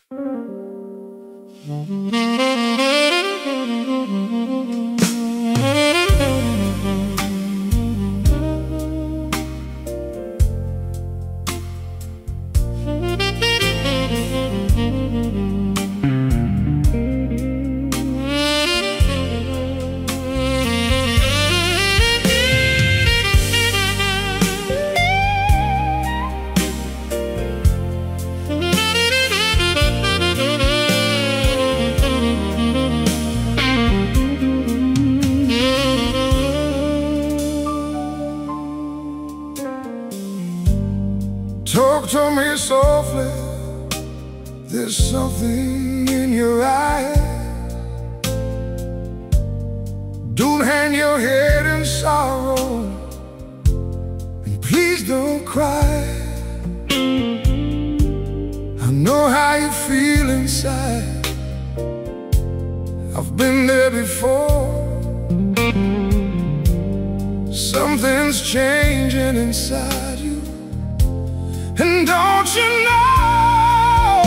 Talk to me softly, there's something in your eyes. Don't hang your head in sorrow, and please don't cry. I know how you feel inside, I've been there before. Something's changing inside you. And don't you know,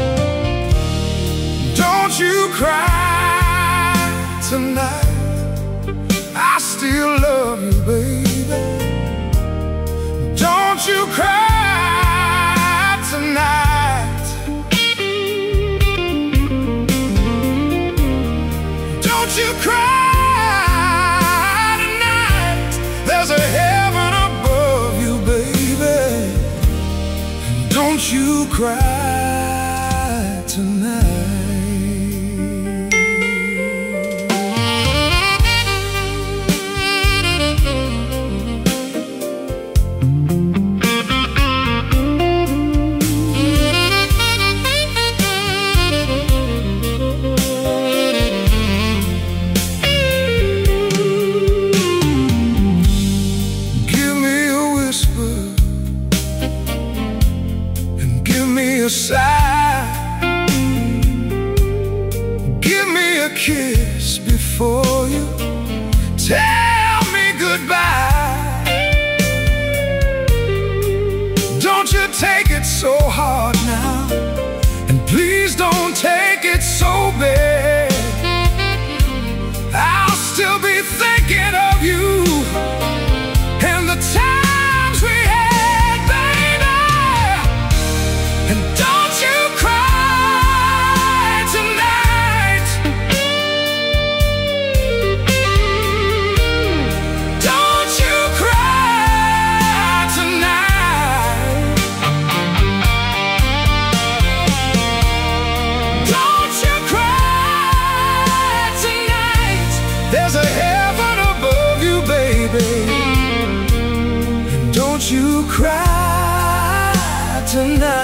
don't you cry tonight, I still love you, baby. Don't you cry tonight, don't you cry tonight. There's a heaven above you, baby. Don't you cry tonight. Give me a whisper, a sigh, give me a kiss before you tell me goodbye. Don't you take it so hard now, and please don't take it so bad. I'll still be thinking of you and the times we had, baby. And don't you cry tonight, don't you cry tonight, don't you cry tonight. There's a heaven above you, baby. And don't you cry tonight.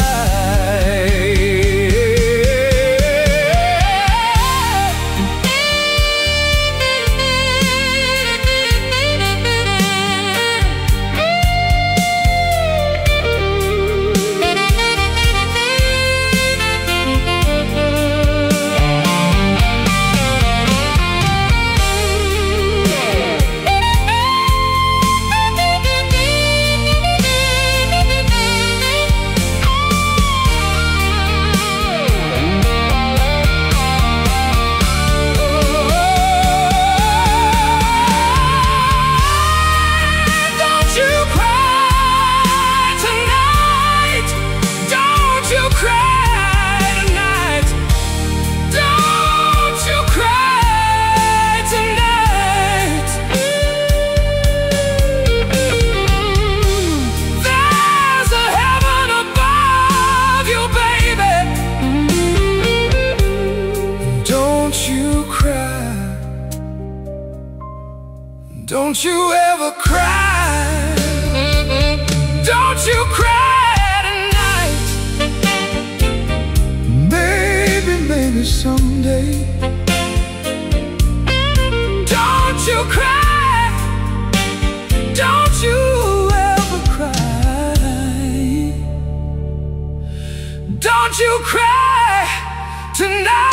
Don't you ever cry, don't you cry tonight. Maybe someday. Don't you cry, don't you ever cry. Don't you cry tonight.